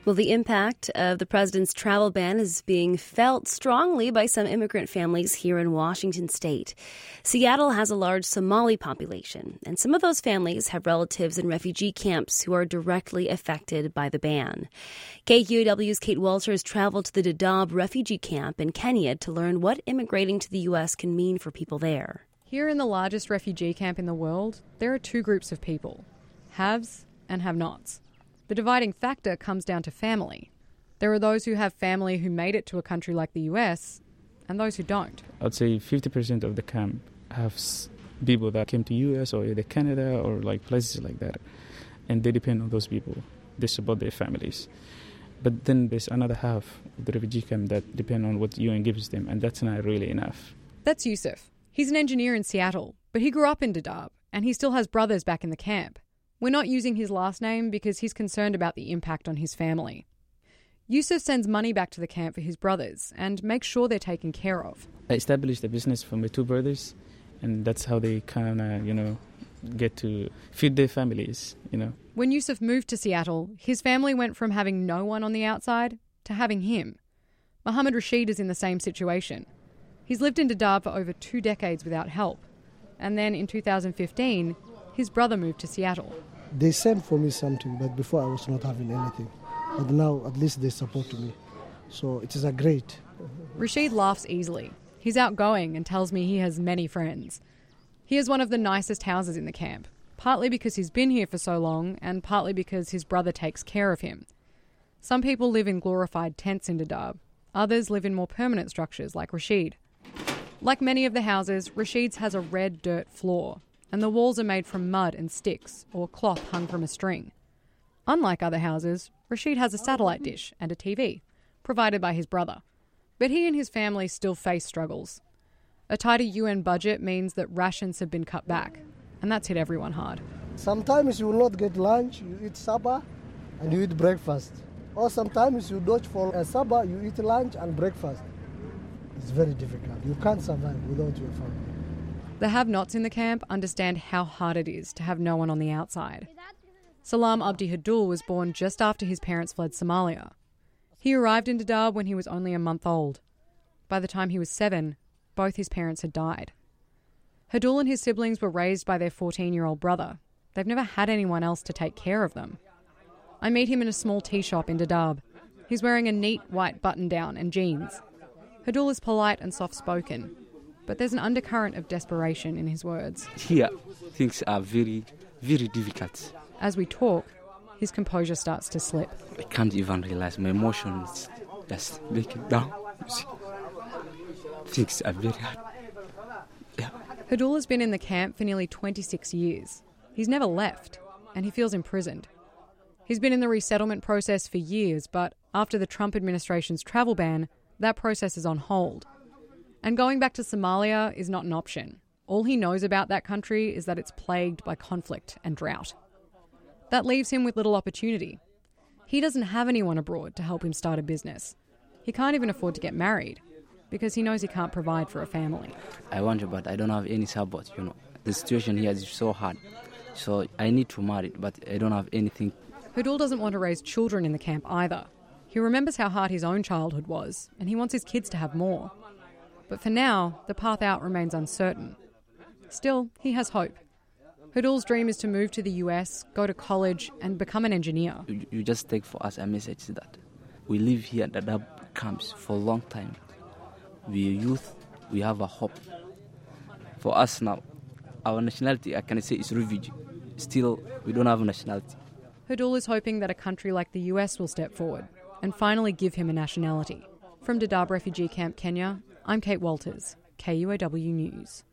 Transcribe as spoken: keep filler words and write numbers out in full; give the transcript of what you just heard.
Well, the impact of the president's travel ban is being felt strongly by some immigrant families here in Washington state. Seattle has a large Somali population, and some of those families have relatives in refugee camps who are directly affected by the ban. K Q A W's Kate Walters traveled to the Dadaab refugee camp in Kenya to learn what immigrating to the U S can mean for people there. Here in the largest refugee camp in the world, there are two groups of people, haves and have-nots. The dividing factor comes down to family. There are those who have family who made it to a country like the U S and those who don't. I'd say fifty percent of the camp have people that came to U S or either Canada or like places like that. And they depend on those people. They support their families. But then there's another half of the refugee camp that depend on what U N gives them, and that's not really enough. That's Yusuf. He's an engineer in Seattle, but he grew up in Dadaab and he still has brothers back in the camp. We're not using his last name because he's concerned about the impact on his family. Yusuf sends money back to the camp for his brothers and makes sure they're taken care of. I established a business for my two brothers, and that's how they kind of, you know, get to feed their families, you know. When Yusuf moved to Seattle, his family went from having no one on the outside to having him. Mohammed Rashid is in the same situation. He's lived in Dadaab for over two decades without help. And then in two thousand fifteen, his brother moved to Seattle. They sent for me something, but before I was not having anything. But now at least they support me. So it is a great. Rashid laughs easily. He's outgoing and tells me he has many friends. He has one of the nicest houses in the camp, partly because he's been here for so long and partly because his brother takes care of him. Some people live in glorified tents in Dadaab. Others live in more permanent structures like Rashid. Like many of the houses, Rashid's has a red dirt floor, and the walls are made from mud and sticks or cloth hung from a string. Unlike other houses, Rashid has a satellite dish and a T V, provided by his brother. But he and his family still face struggles. A tighter U N budget means that rations have been cut back, and that's hit everyone hard. Sometimes you will not get lunch, you eat supper and you eat breakfast. Or sometimes you dodge for a supper, you eat lunch and breakfast. It's very difficult. You can't survive without your family. The have-nots in the camp understand how hard it is to have no one on the outside. Salam Abdi Hadul was born just after his parents fled Somalia. He arrived in Dadaab when he was only a month old. By the time he was seven, both his parents had died. Hadul and his siblings were raised by their fourteen-year-old brother. They've never had anyone else to take care of them. I meet him in a small tea shop in Dadaab. He's wearing a neat white button-down and jeans. Hadul is polite and soft-spoken, but there's an undercurrent of desperation in his words. Here, things are very, very difficult. As we talk, his composure starts to slip. I can't even realize my emotions just breaking down. Things are very hard. Yeah. Hadul has been in the camp for nearly twenty-six years. He's never left, and he feels imprisoned. He's been in the resettlement process for years, but after the Trump administration's travel ban, that process is on hold. And going back to Somalia is not an option. All he knows about that country is that it's plagued by conflict and drought. That leaves him with little opportunity. He doesn't have anyone abroad to help him start a business. He can't even afford to get married because he knows he can't provide for a family. I want to, but I don't have any support, you know. The situation here is so hard. So I need to marry, but I don't have anything. Hadul doesn't want to raise children in the camp either. He remembers how hard his own childhood was, and he wants his kids to have more. But for now, the path out remains uncertain. Still, he has hope. Hadul's dream is to move to the U S, go to college, and become an engineer. You, you just take for us a message that we live here at Dadaab camps for a long time. We are youth, we have a hope. For us now, our nationality, I can say, is refugee. Still, we don't have a nationality. Hadul is hoping that a country like the U S will step forward and finally give him a nationality. From Dadaab Refugee Camp, Kenya, I'm Kate Walters, K U A W News.